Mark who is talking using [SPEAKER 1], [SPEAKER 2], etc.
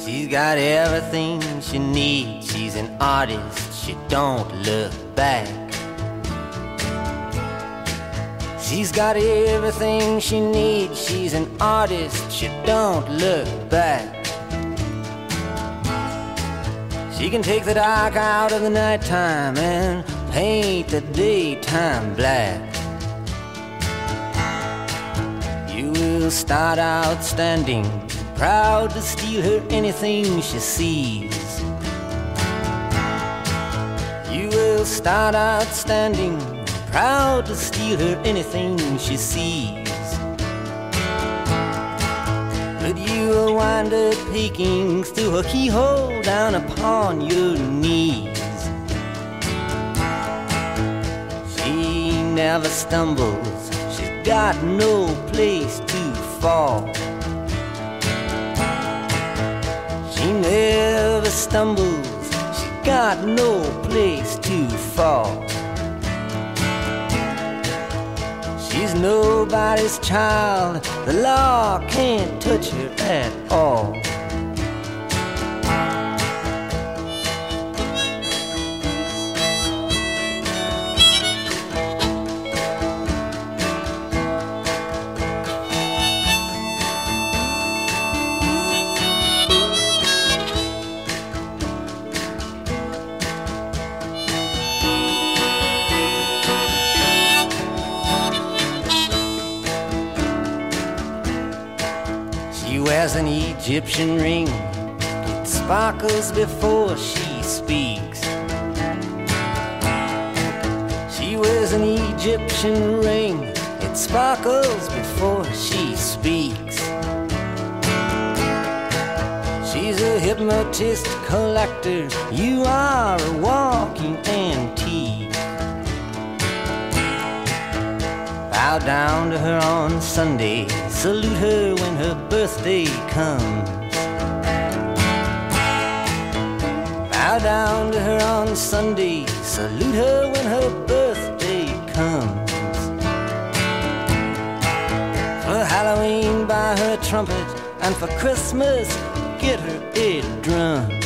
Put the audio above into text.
[SPEAKER 1] She's got everything she needs. She's an artist, she don't look back. She's got everything she needs. She's an artist, she don't look back. She can take the dark out of the nighttime and paint the daytime black. You will start out standing, proud to steal her anything she sees. You will start out standing, proud to steal her anything she sees. But you will wind up peeking through her keyhole down upon your knees. She never stumbles, she's got no place to fall. She never stumbles, she's got no place to fall. She's nobody's child, the law can't touch her at all. She wears an Egyptian ring, it sparkles before she speaks. She wears an Egyptian ring, it sparkles before she speaks. She's a hypnotist collector, you are a walking antique. Bow down to her on Sunday, salute her when her birthday comes. Bow down to her on Sunday, salute her when her birthday comes. For Halloween buy her a trumpet, and for Christmas get her a drum.